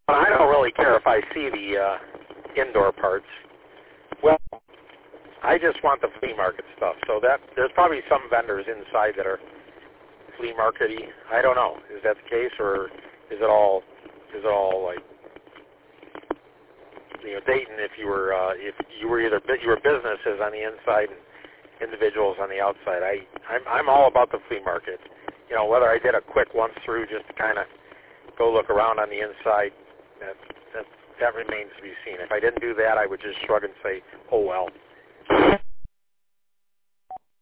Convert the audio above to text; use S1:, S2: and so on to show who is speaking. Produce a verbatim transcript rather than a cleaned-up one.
S1: I don't really care if I see the uh, indoor parts. Well, I just want the flea market stuff. So that there's probably some vendors inside that are flea market-y. I don't know. Is that the case, or is it all is it all like, you know, Dayton? If you were uh, if you were either you were businesses on the inside and individuals on the outside. I I'm, I'm all about the flea market. You know, whether I did a quick once through just to kind of go look around on the inside, that that that remains to be seen. If I didn't do that, I would just shrug and say, oh well.